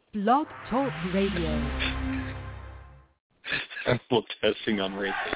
Blog Talk Radio. Sample testing on racist.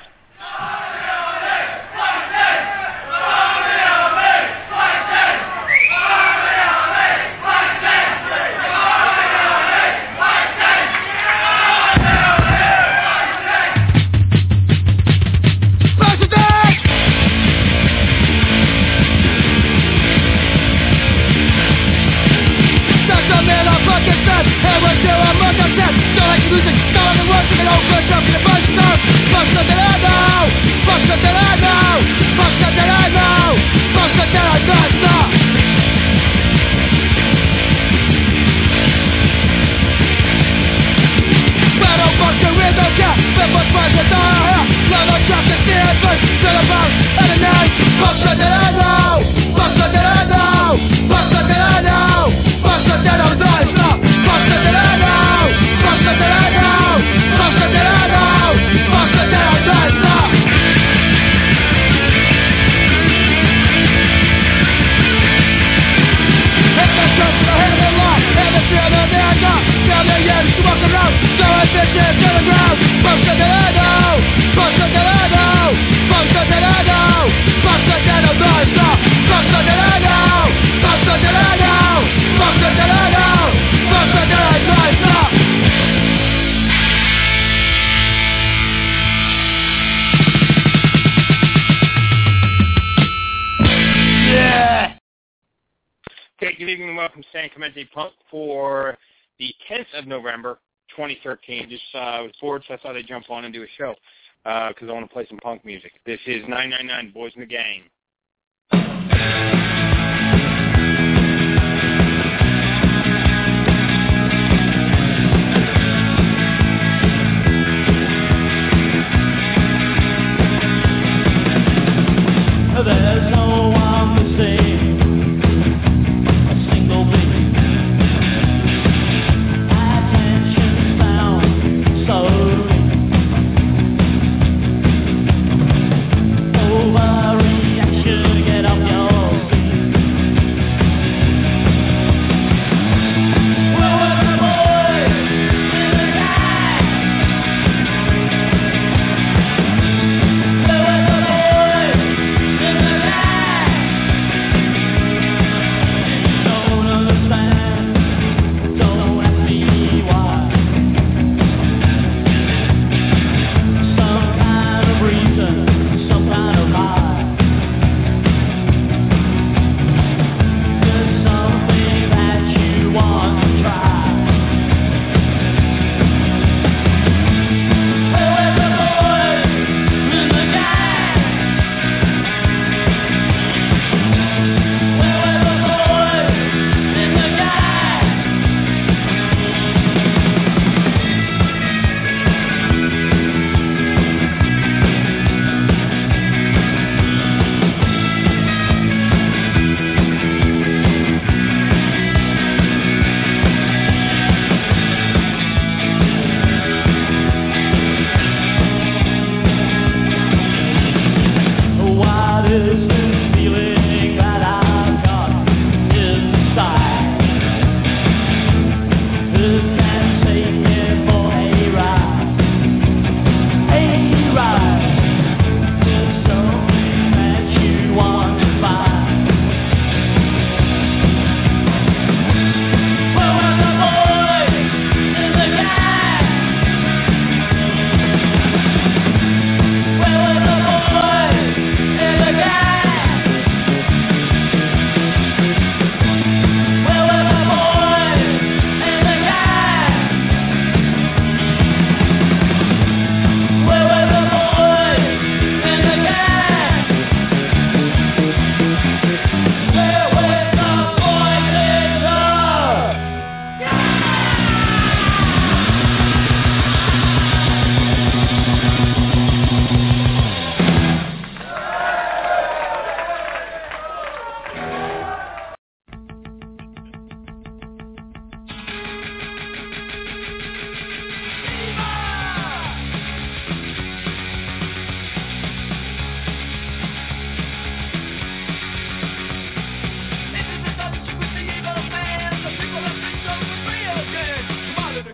Good evening and welcome to San Clemente Punk for the 10th of November, 2013. Just was bored, so I thought I'd jump on and do a show because I want to play some punk music. This is 999 Boys in the Gang. There's no one to save. Overreaction, get off your seat.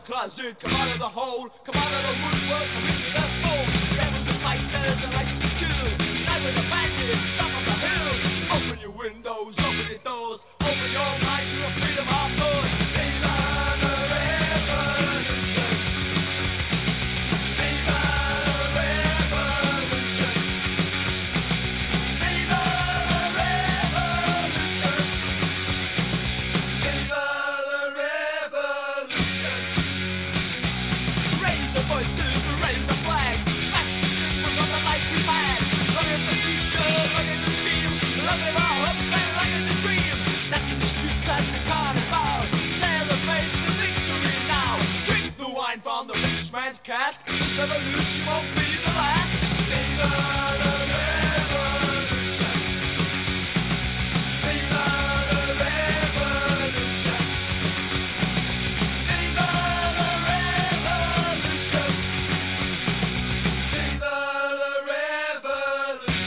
closet, come out of the hole, come out of the woodwork, come into the fold. Rebels and fighters are like to do. Unite with the bandits, top of the hill. Open your windows, open your doors, open your mind to a freedom of thought. Viva the revolution. Viva the revolution. Viva the revolution. Viva the revolution. Raise the voices, raise the flag. Back to the system of the life we've had. Look at the future, look at the dream. Look at our hopes and look at the dream. That's in the streets, that's the carnival. Celebrate the victory now. Drink the wine from the rich man's cask. This revolution won't be the last. Viva the revolution. Viva the revolution. Viva the revolution. Viva the revolution.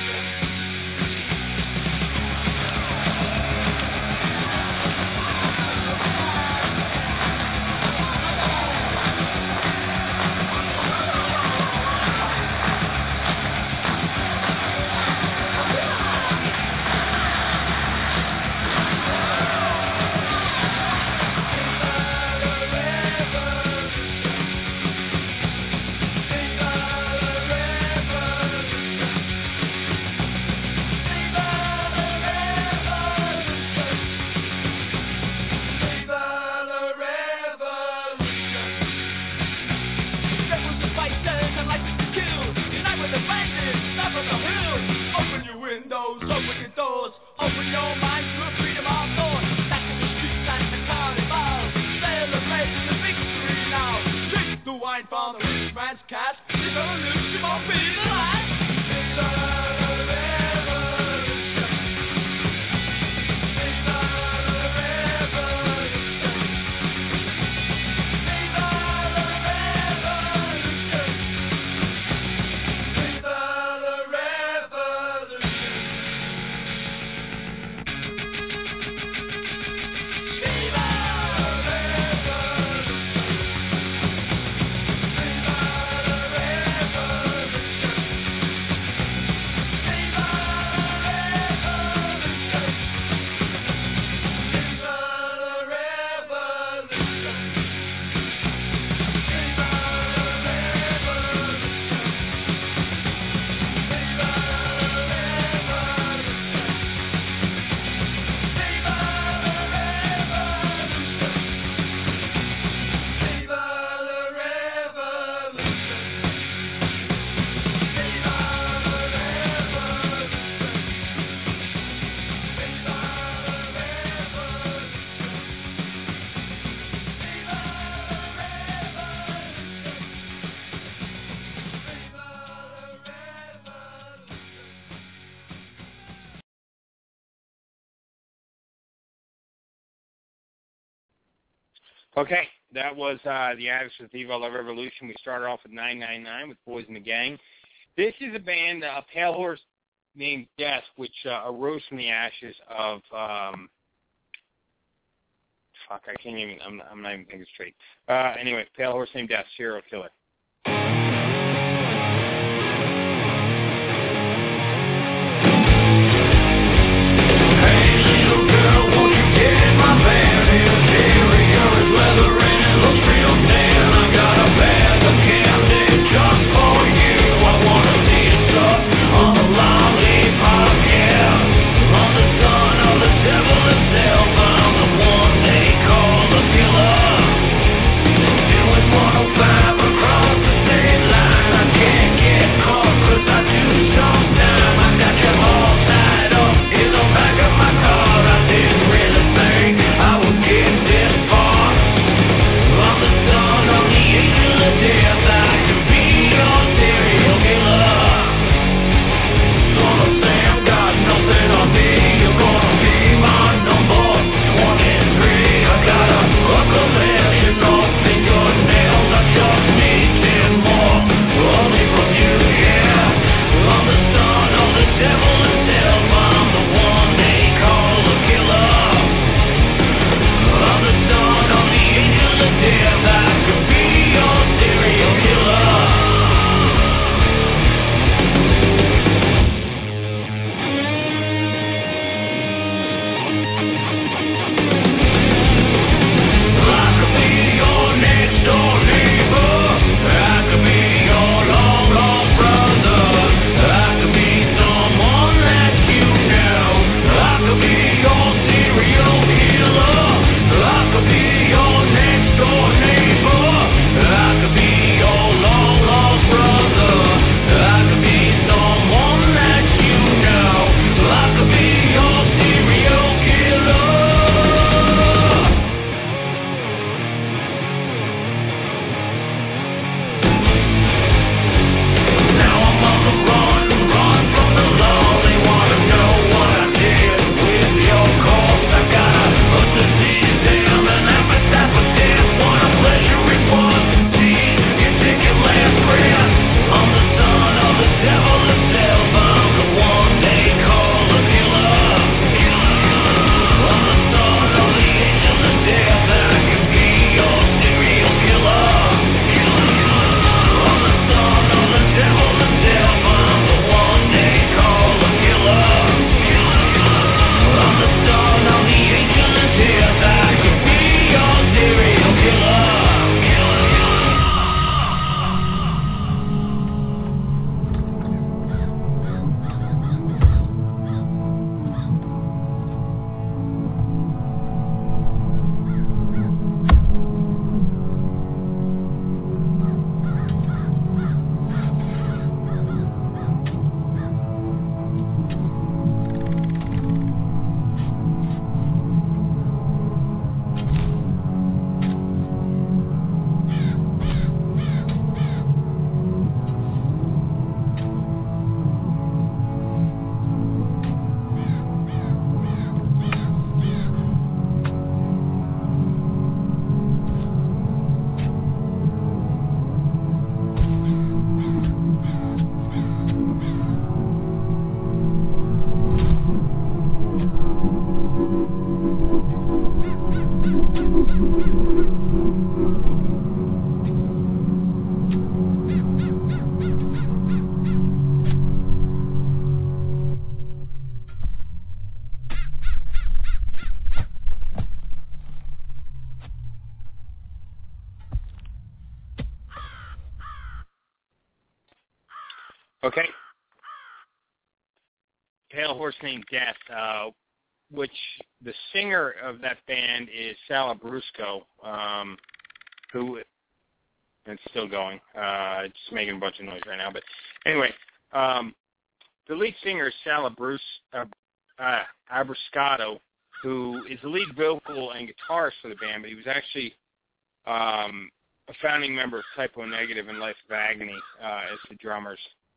From the rich man's cask, this revolution won't be the last. Viva the revolution. Viva the revolution. Viva the revolution. Viva the revolution. Viva the revolution. Okay, that was the Addicts with Viva La Revolution. We started off with 999 with Boys in the Gang. This is a band, a pale horse named Death, which arose from the ashes of, I can't even, I'm not even thinking straight. Anyway, pale horse named Death, serial killer. Across Okay. Pale Horse Named Death, which the singer of that band is Sal Abrusco, who, and it's still going, it's making a bunch of noise right now, but anyway, the lead singer is Sal Abruscato, who is the lead vocal and guitarist for the band, but he was actually a founding member of Typo Negative and Life of Agony as the drummers.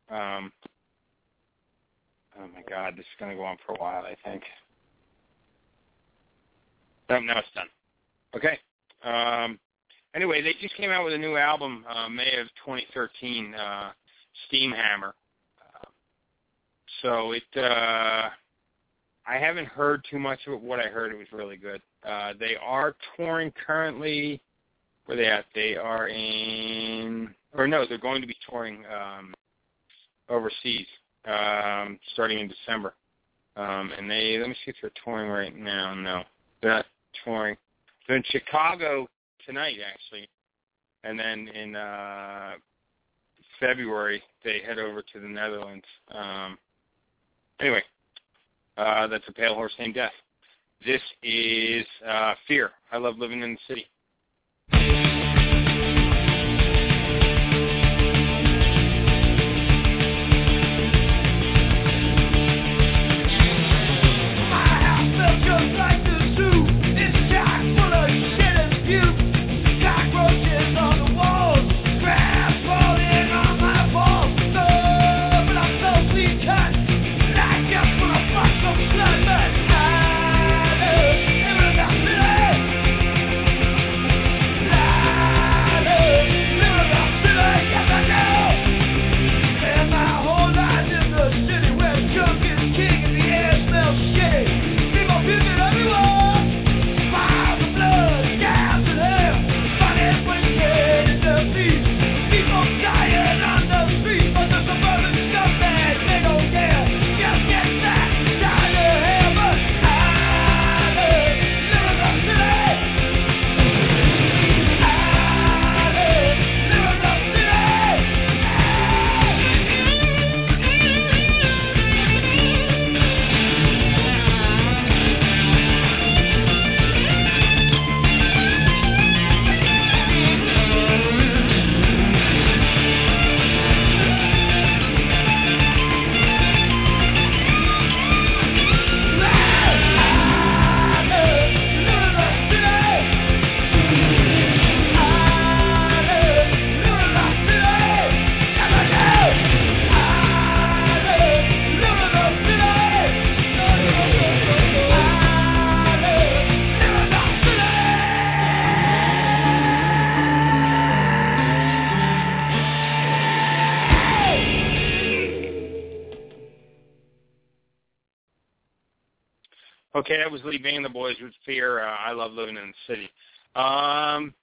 Oh my God, this is going to go on for a while, I think. No, now it's done. Okay. Anyway, they just came out with a new album, May of 2013, Steamhammer. So I haven't heard too much of it. What I heard, it was really good. They are touring currently. Where are they at? They are they're going to be touring overseas, starting in December. And let me see if they're touring right now. No, they're not touring. They're in Chicago tonight, actually. And then in February, they head over to the Netherlands. Anyway, that's A Pale Horse Named Death. This is Fear. I Love Living in the City. Okay, that was Lee Van the Boys with Fear. I Love Living in the City. Yeah, I'm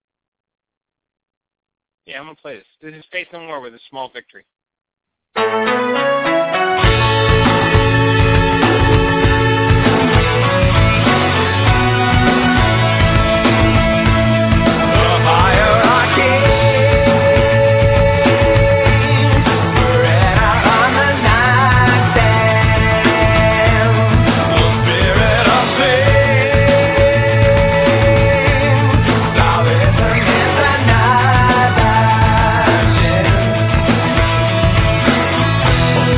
going to play this. This is Faith No More with A Small Victory. Night.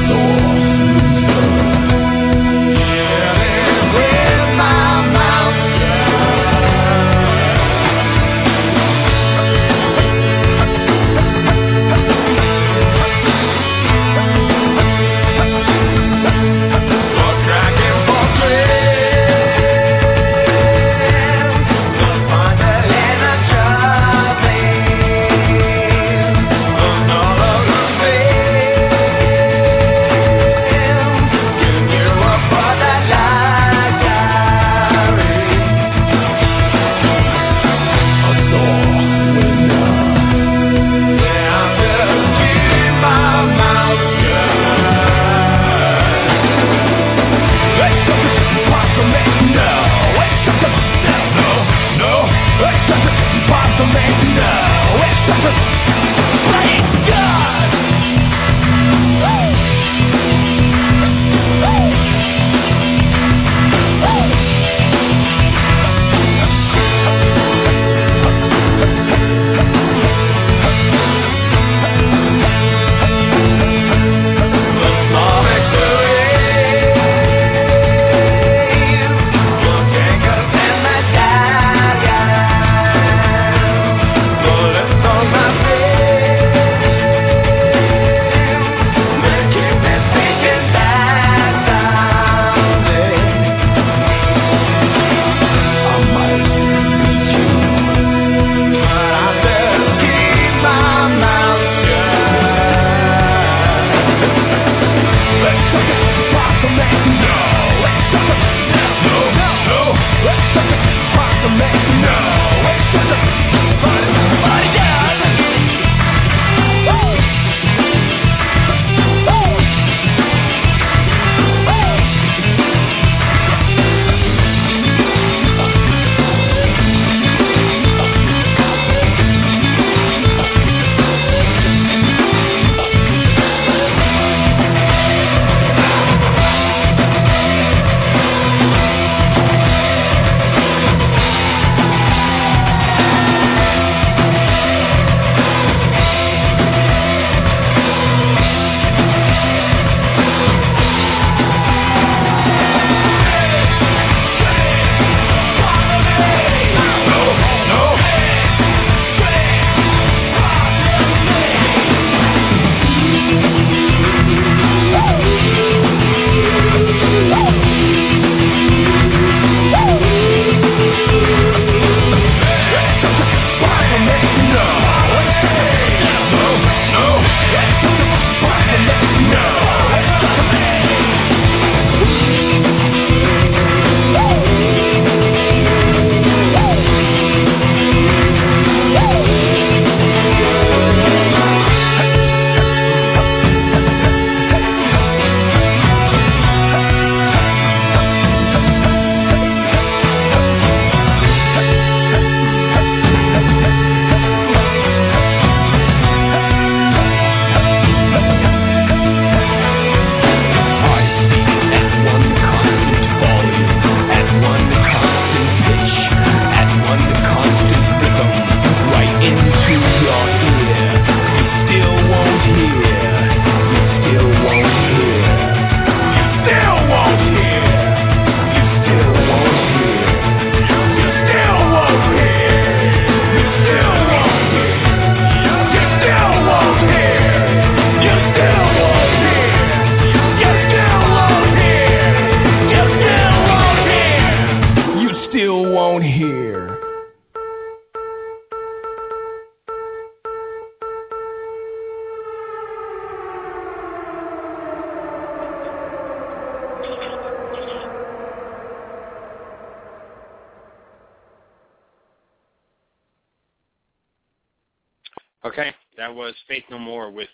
Okay, that was Faith No More with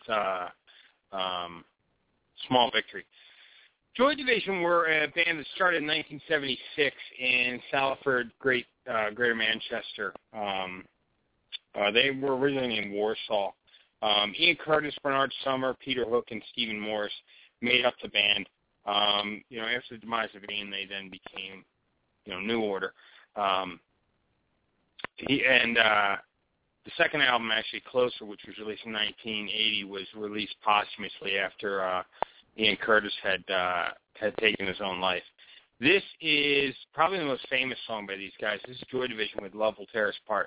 Small Victory. Joy Division were a band that started in 1976 in Salford, Greater Manchester. They were originally in Warsaw. Ian Curtis, Bernard Summer, Peter Hook, and Stephen Morris made up the band. After the demise of Ian, they then became, New Order. The second album, actually, Closer, which was released in 1980, was released posthumously after Ian Curtis had taken his own life. This is probably the most famous song by these guys. This is Joy Division with Love Will Tear Us Apart.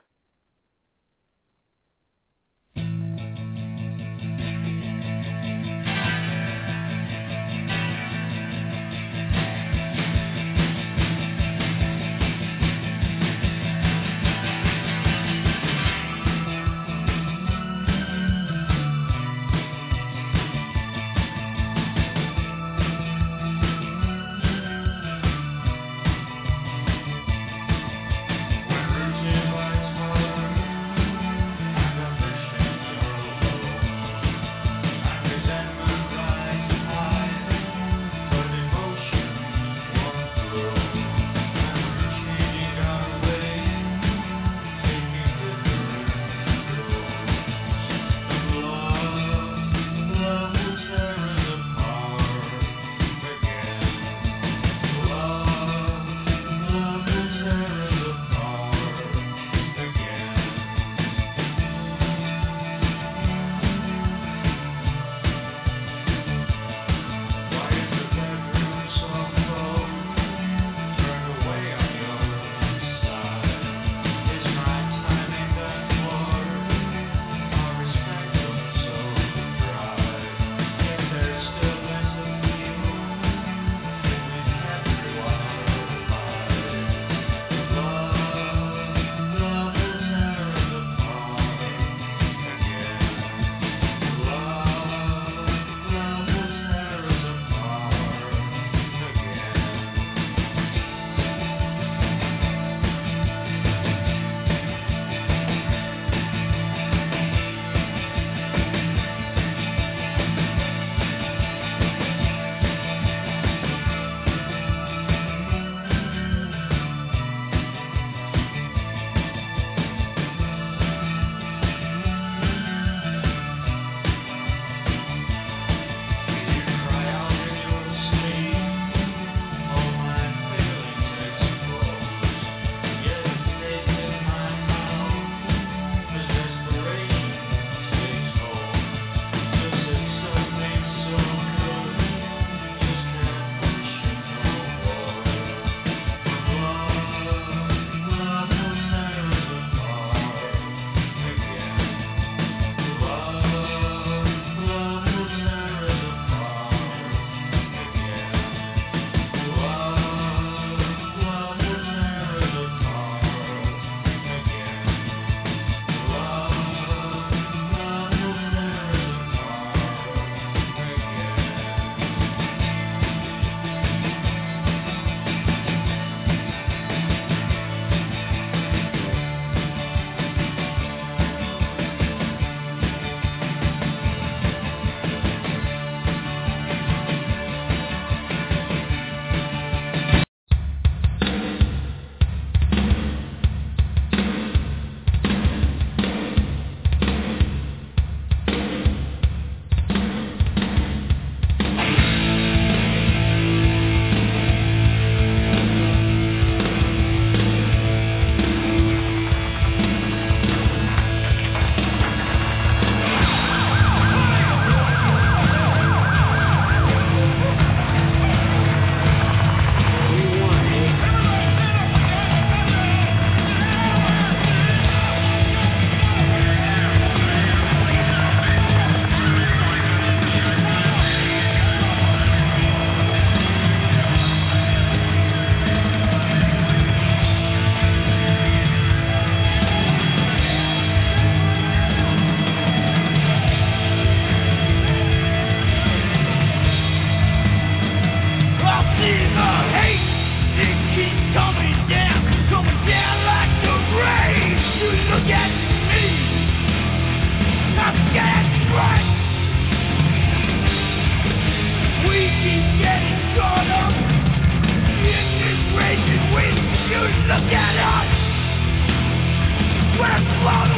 When Rosie White's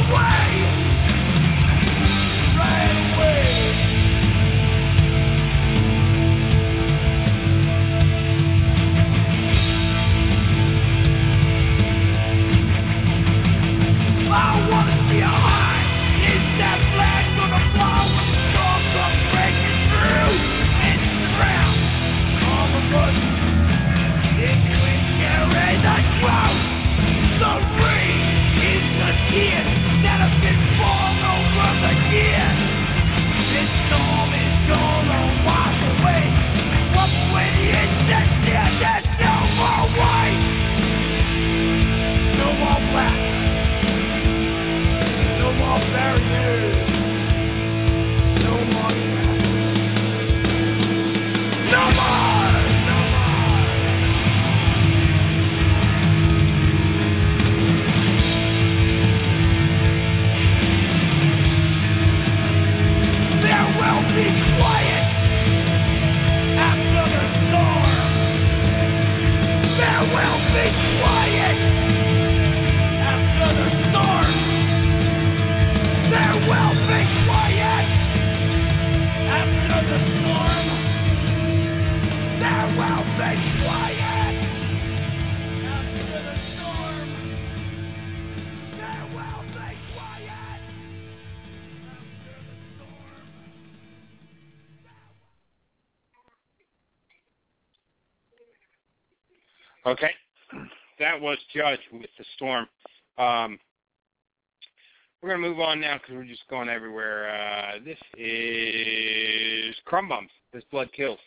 Okay, that was Judge with The Storm. We're going to move on now because we're just going everywhere. This is Crumb Bums. This Blood Kills.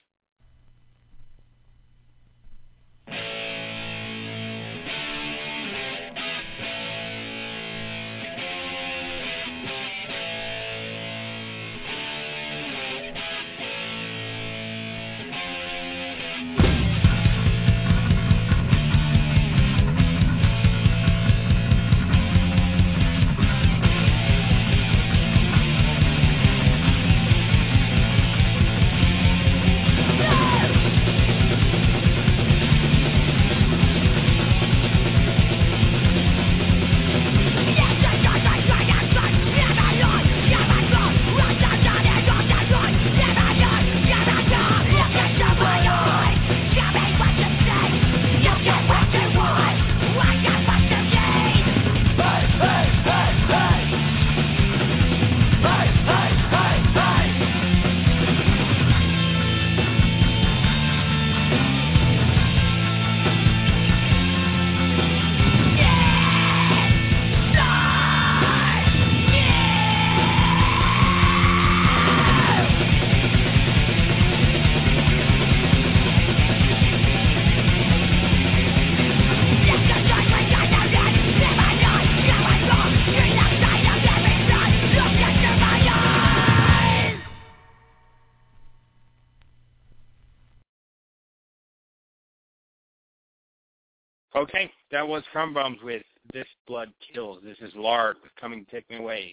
Okay, that was Crumb Bums with This Blood Kills. This is Lark with Coming Take Me Away.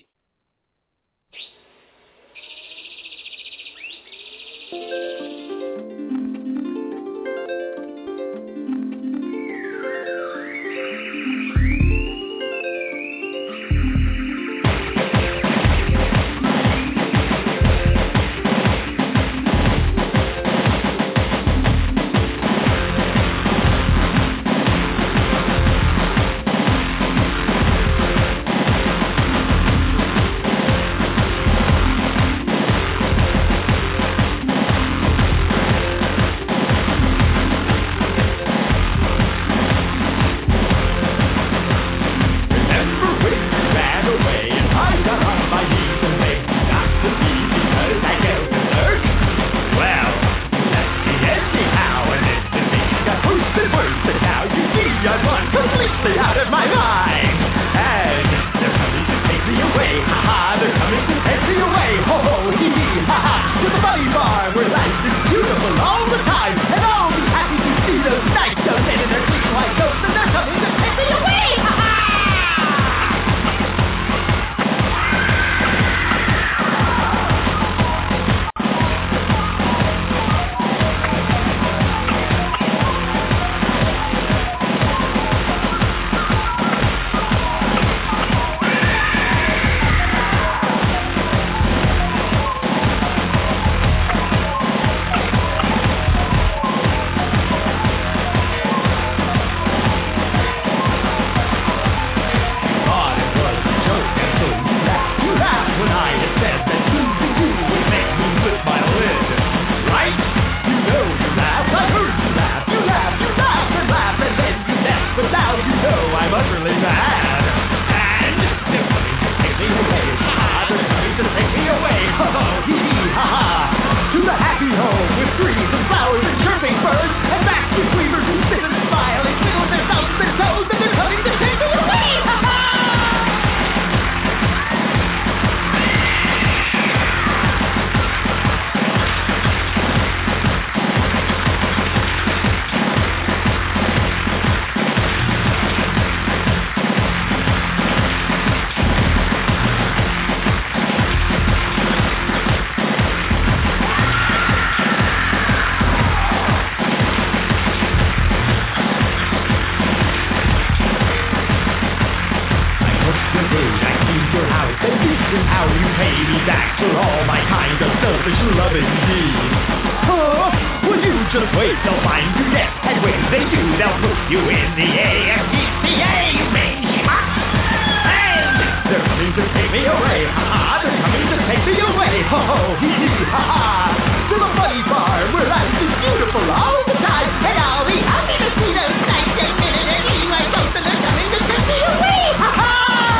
payback for all my kind of selfish loving needs. Well, you just wait, they'll find you dead, and when they do, they'll put you in the AFDCA, man. And they're coming to take me away, ha-ha, they're coming to take me away, ho-ho, hee-hee, ha-ha, to the funny farm where life is beautiful all the time, and I'll be happy to see those nice and minute and eating like something, they're coming to take me away, ha-ha,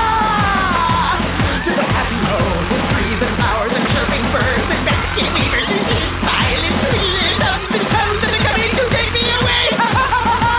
to the happy home with trees and flowers and chirping birds and basket weavers and silent thrillers, ups and toes, and they're coming to take me away, ha-ha.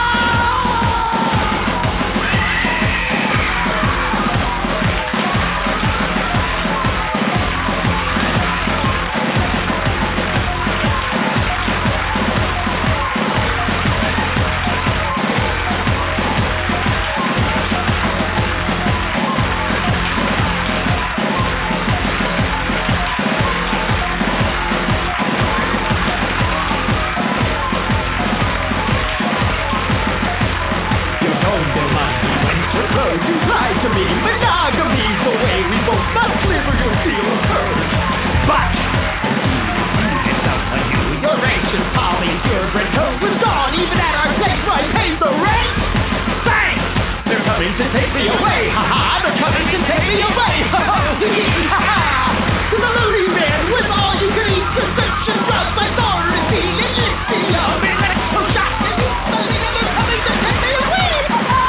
You lied to me, monogamy's the way we both must live or you'll feel hurt. But you did someone new, your ancient follies, your red coat was gone, even at our place I paid the rent. Bang! They're coming to take me away, ha-ha, they're coming to take me away, ha-ha, ha-ha, to the lonely man with all you can eat prescription drugs like Thorazine and lithium and electroshock and insulin, and they're coming to take me away, ha-ha.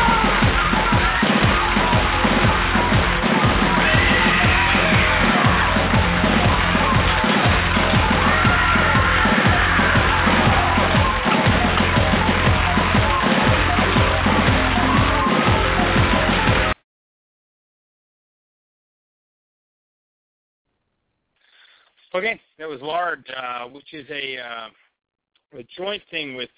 Okay, that was Lard, which is a joint thing with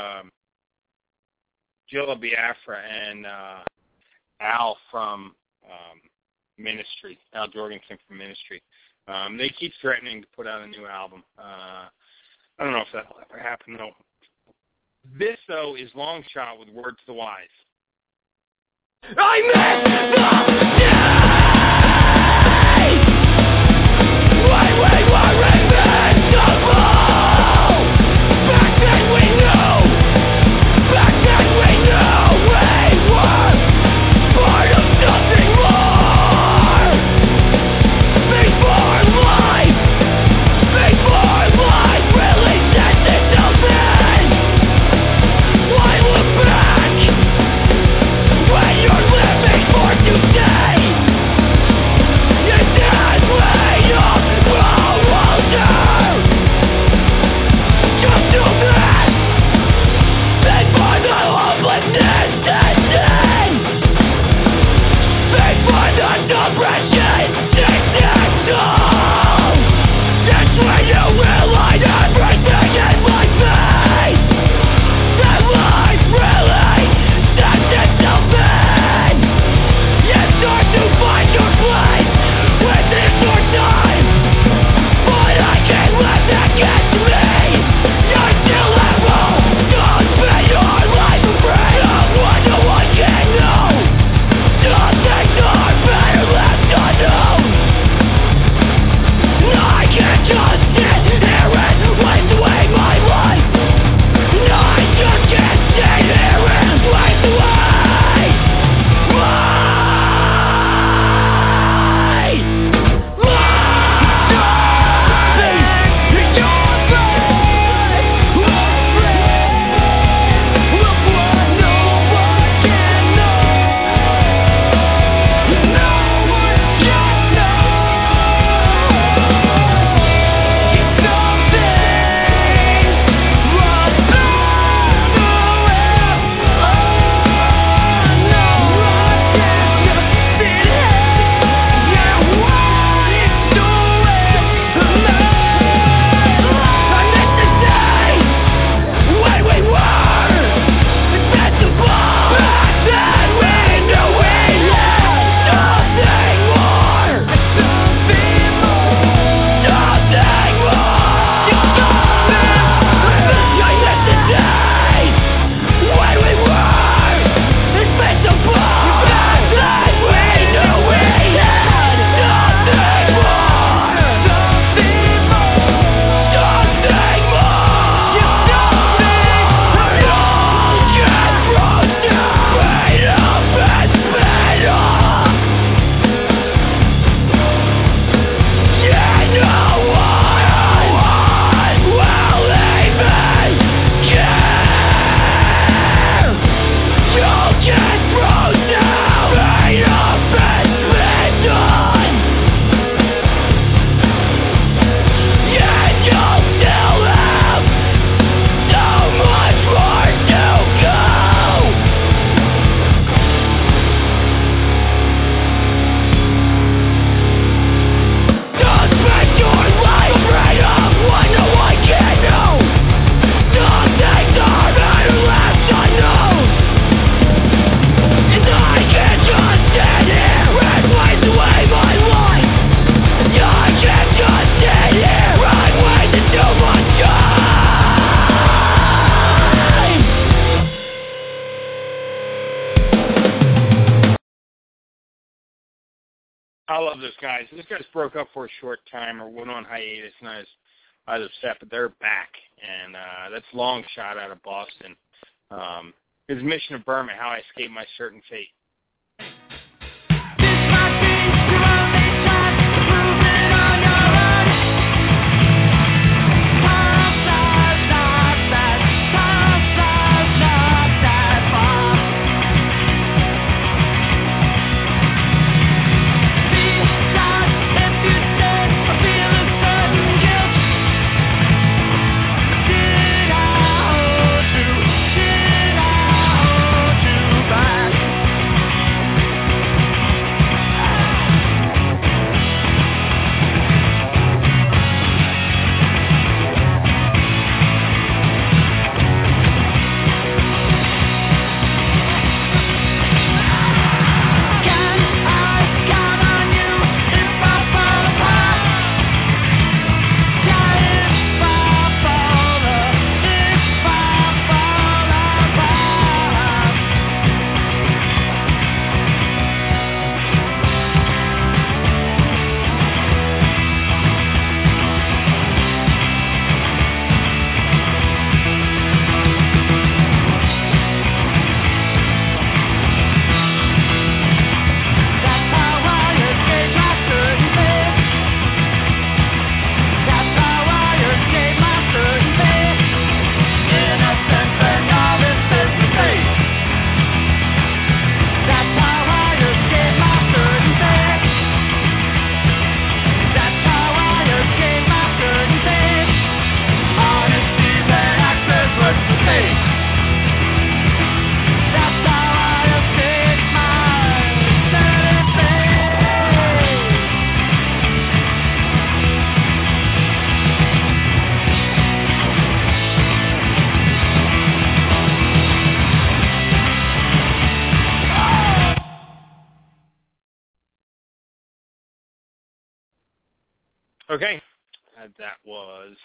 Jilla Biafra and Al from Ministry, Al Jorgensen from Ministry. They keep threatening to put out a new album. I don't know if that'll ever happen, though. This, though, is Long Shot with Word to the Wise. I messed up today! Why we were invincible! Back then we knew we were part of something more! Before life really sets it open! Why look back when you're living for today? love those guys. Those guys broke up for a short time or went on hiatus, and I was upset, but they're back, and that's Long Shot out of Boston. His Mission of Burma, How I Escaped My Certain Fate. Okay, that was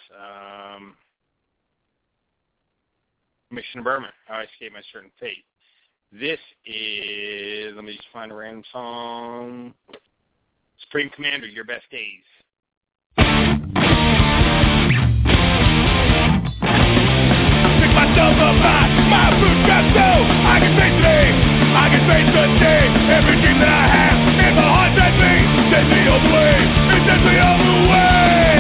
Mission of Burma, How I Escaped My Certain Fate. This is, let me just find a random song, Supreme Commander, Your Best Days. Pick myself up high, my bootstraps low. I can face today, I can face the day. Every dream that I have, and my heart sets me all the way, it sets me all the way.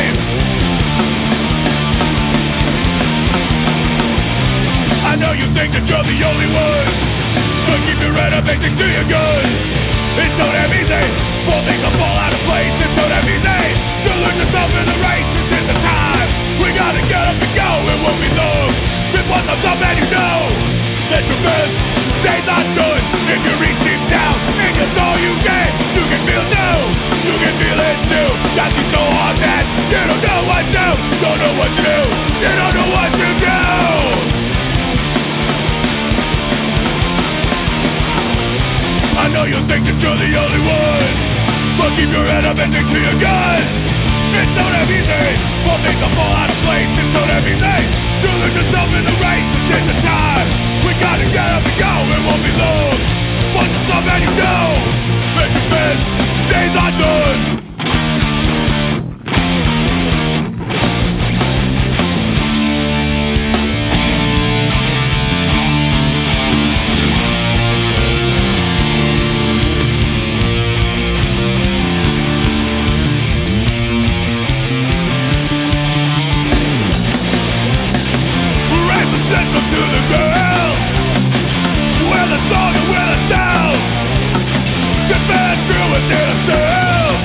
I know you think that you're the only one, but keep your head up and stick to your guns. It's not that easy, for things will fall out of place. It's not that easy, to lose yourself in the race. This is the time, we gotta get up and go. It won't be long, just one thumbs up and you know that your best days are done. If you reach deep down, and it's all you can feel new. You can feel it too, got you so hard that you don't know what to do. Don't know what to do, you don't know what to do. I know you think that you're the only one, but keep your head up and stick to your guns. It's not that easy, for things will fall out of place. It's not that easy, to lose yourself in the race. It's the time, we gotta get up and go. It won't be long, once it's up and you know that your best days are done. Central to the girl, where the song and where the sound, get back through within herself.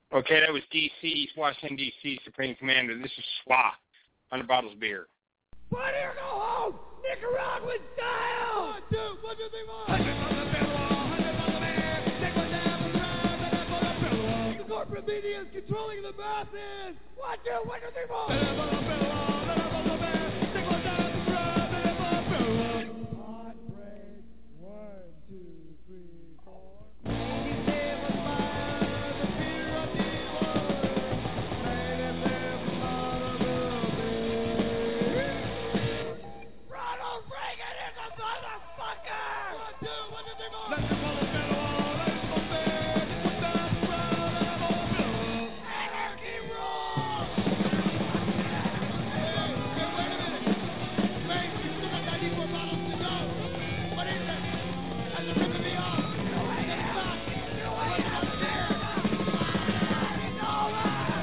Okay, that was D.C., Washington, D.C., Supreme Commander. This is SWA, 100 bottles of beer. Why do you go home? Nicaragua style! 1, 2, 1, 2, 3, 4. 100 on the pillow, 100 on the man. Take one down the drive, and up on the pillow. The corporate media is controlling the masses. 1, 2, 1, 2, 3, 4. 100 on the pillow, 100 on the man. Take one down the drive, and up on the pillow. Hot break. 1, 2, 3, 4. He said was fire, the fear of the world. Made it live out of the beer. Ronald Reagan is a motherfucker! 1, 2, 1, 2, 3, 4. Let them all the pillow, let them all bed. Put down the ground, let them all pillow. Anarchy rules! Hey, wait a minute. Wait, we still got 94 bottles to go. What is it? That's a rip of me off. It's not. What's up there? It's over!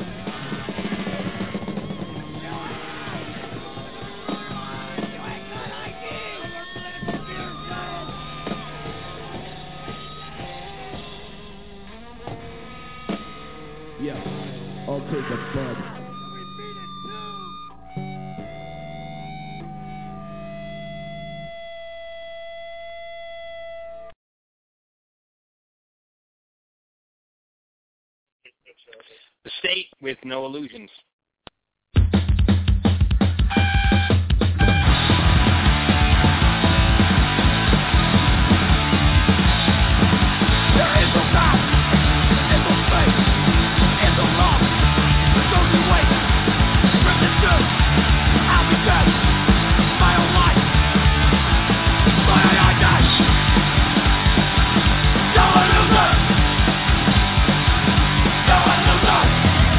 You ain't got ID! Yeah, I'll take a bud. We beat it too! The State with No Illusions. There is no God, and no faith, and no love. There's only wait. From the truth, I'll be dead. My own life, my own die. No one will learn. No one will learn.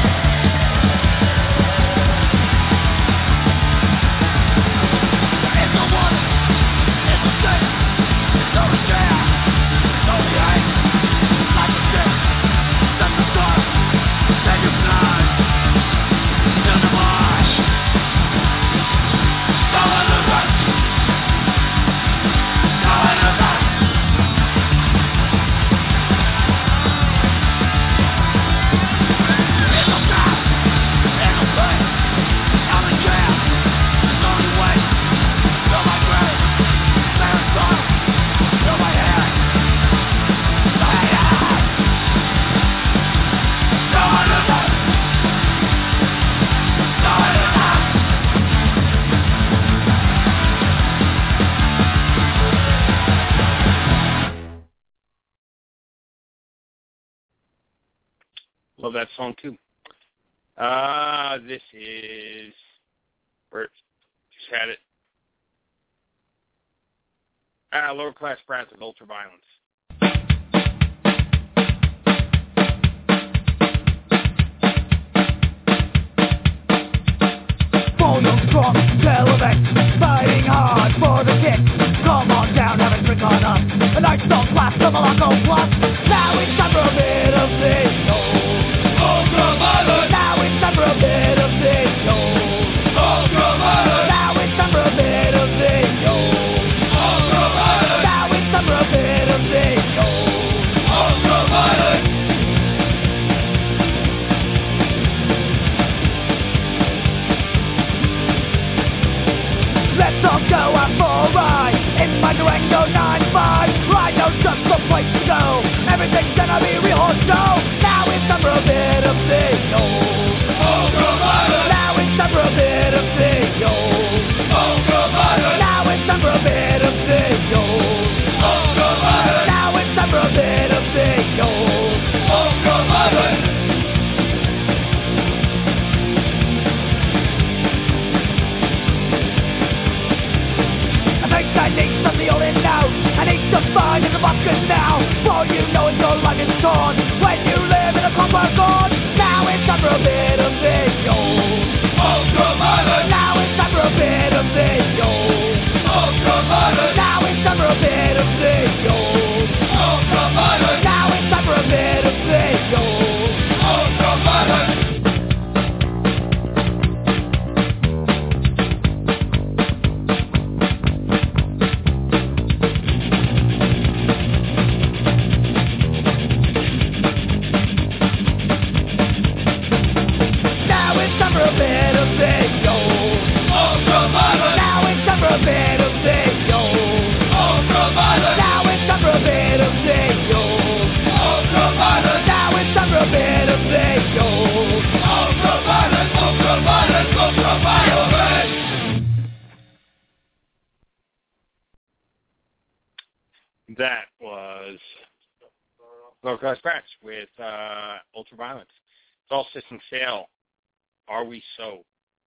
There is no water, there's no safe, there's no repair, there's only hate. Like a ship, set the stars, save your blood, fill the marsh. No one will run. No one will run. There's no God, there's no faith. I'm in jail, there's only way. Fill my grave, clear a song, fill my head. My head. No one will run. No one will run. Love that song, too. This is... Bert just had it. Lower Class Brass with Ultraviolence. For the strong, Televex, fighting hard for the kick. Come on down, have a drink on us. A nice long glass of Morocco Plus. Now it's time for a bit of this. Ultraviolet. Now it's time for a bit of this. Ultraviolet. Now it's time for a bit of this. Ultraviolet. Now it's time for a bit of this. Ultraviolet. Let's all go out for a ride in my Durango 9-5. Ride knows just the place to go. Everything's gonna be real or show. Now it's time for a bit of video. Ultraviolet. Now it's time for a bit of video. Ultraviolet. Now it's time for a bit of video. Ultraviolet. Now it's time for a bit of video. Ultraviolet. I need something all in now. I need to find in the bucket now. For you know it's your life is torn. When you live in a comfort zone. Now it's time for a bit of video. Ultraviolet. Now it's time for a bit of video. Ultraviolet. Now it's time for a bit of video. Ultraviolet. Now it's time for a bit of video. Ultraviolet. That was Low Cost Scratch with Ultraviolence. It's All Systems Fail. Are We So?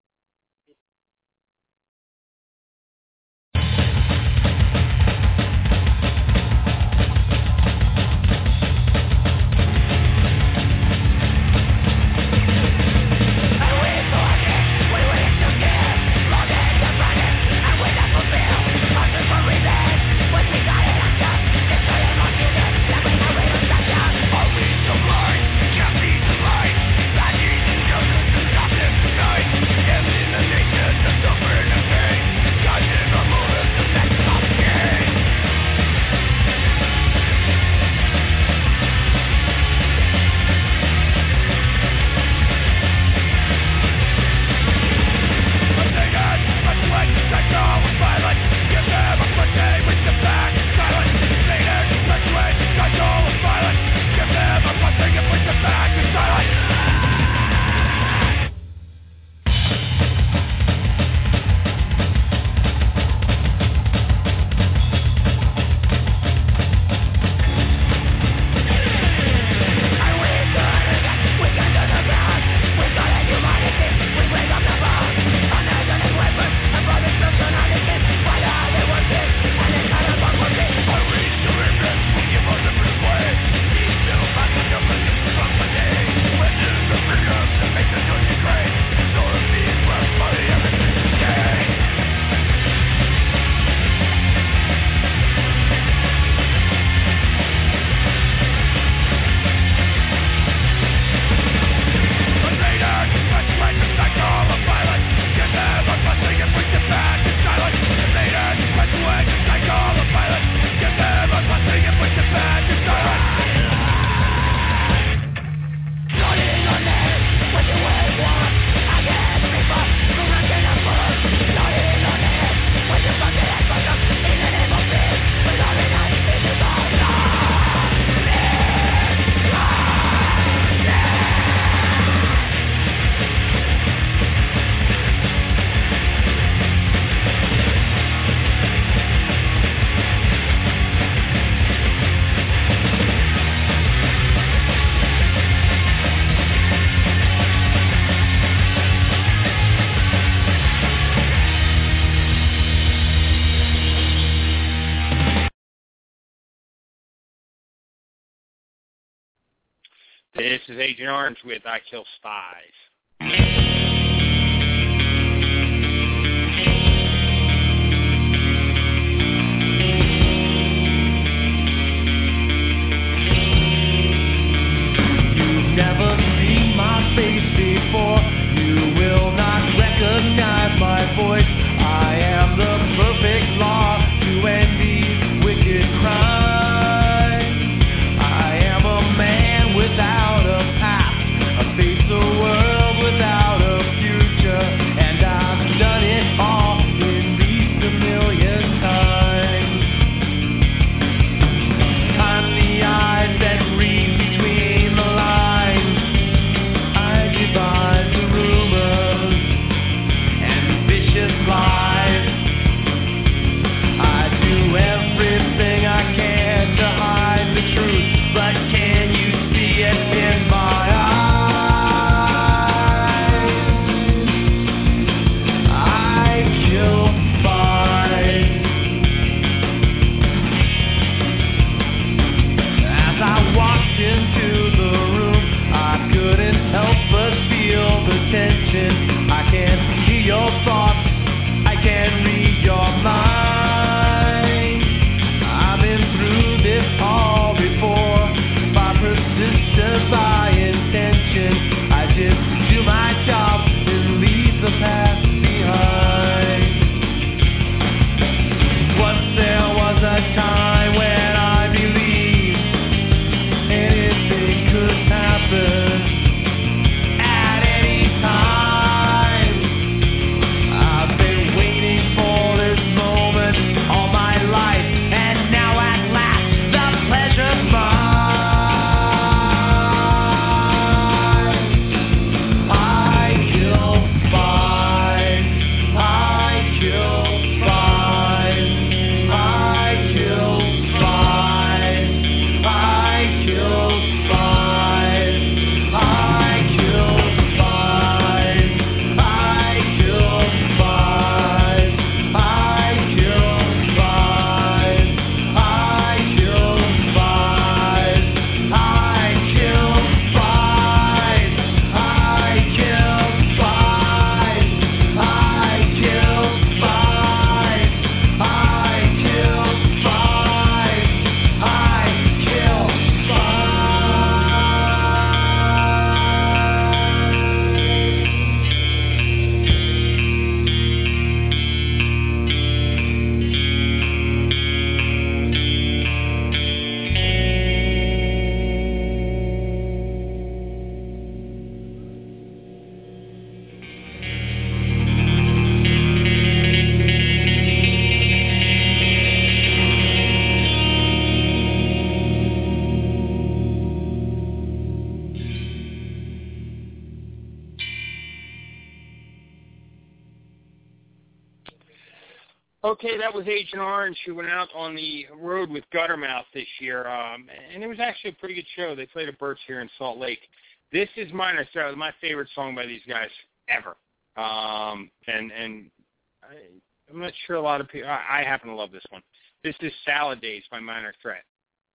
This is Agent Orange with I Kill Spies. Never seen my face before. You will not recognize my voice. I am the perfect law to end these wicked crimes. I am a man without a past. I face the world Okay, that was Agent Orange, who went out on the road with Guttermouth this year, and it was actually a pretty good show. They played at Burt's here in Salt Lake. This is Minor Threat, my favorite song by these guys ever. And I'm not sure a lot of people, I happen to love this one. This is Salad Days by Minor Threat.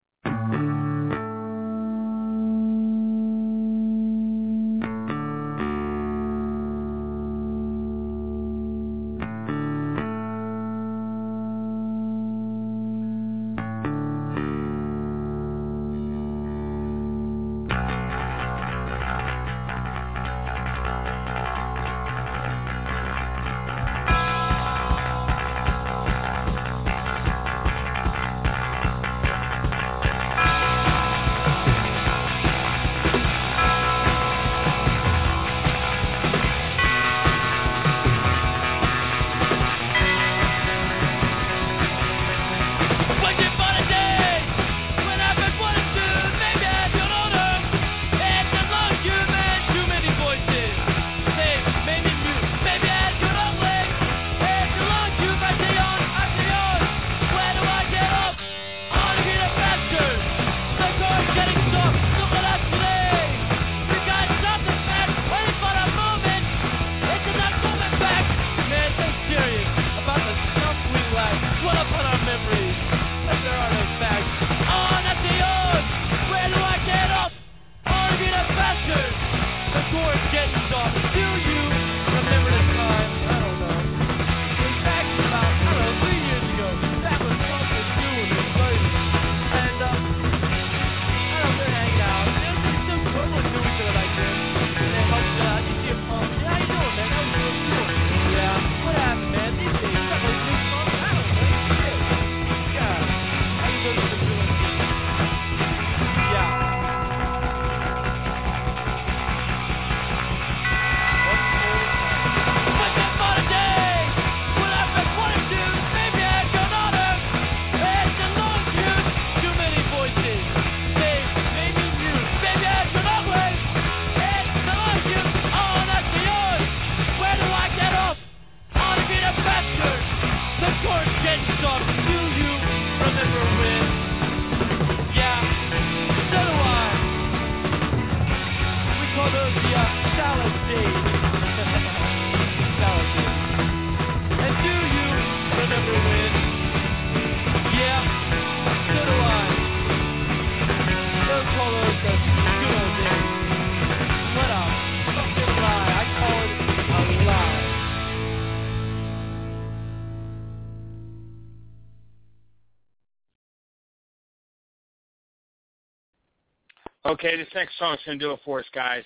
Okay, this next song is going to do it for us, guys.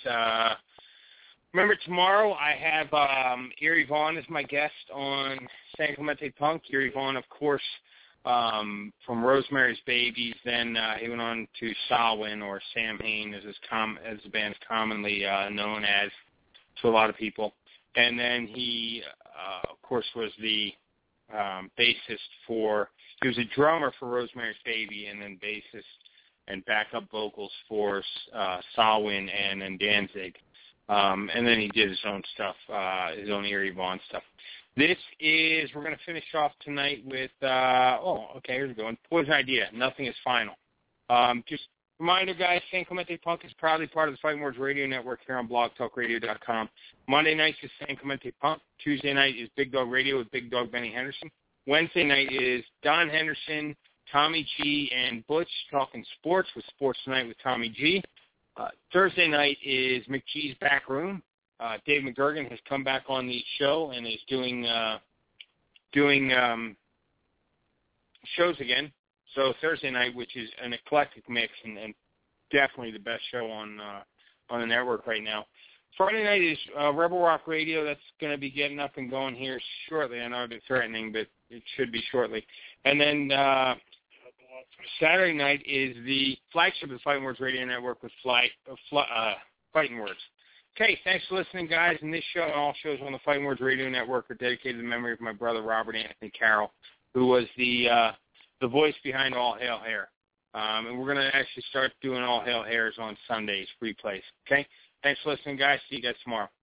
Remember, tomorrow I have Eerie Von as my guest on San Clemente Punk. Eerie Von, of course, from Rosemary's Babies. Then he went on to Samhain, or Samhain, as the band's commonly known as to a lot of people. And then he, of course, was the bassist for, he was a drummer for Rosemary's Baby, and then bassist and backup vocals for Samhain and then Danzig. And then he did his own stuff, his own Eerie Von stuff. This is, we're going to finish off tonight with, here's a good one. Poison Idea, Nothing is Final. Just reminder, guys, San Clemente Punk is proudly part of the Fighting Words Radio Network here on blogtalkradio.com. Monday night is San Clemente Punk. Tuesday night is Big Dog Radio with Big Dog Benny Henderson. Wednesday night is Don Henderson, Tommy G, and Butch talking sports with Sports Tonight with Tommy G. Thursday night is McGee's Back Room. Dave McGurgan has come back on the show and is doing shows again. So Thursday night, which is an eclectic mix and definitely the best show on the network right now. Friday night is Rebel Rock Radio. That's going to be getting up and going here shortly. I know I've been threatening, but it should be shortly. And then Saturday night is the flagship of the Fighting Words Radio Network with Fighting Words. Okay, thanks for listening, guys. And this show and all shows on the Fighting Words Radio Network are dedicated to the memory of my brother, Robert Anthony Carroll, who was the voice behind All Hail Hair. And we're going to actually start doing All Hail Hairs on Sundays, replays. Okay? Thanks for listening, guys. See you guys tomorrow.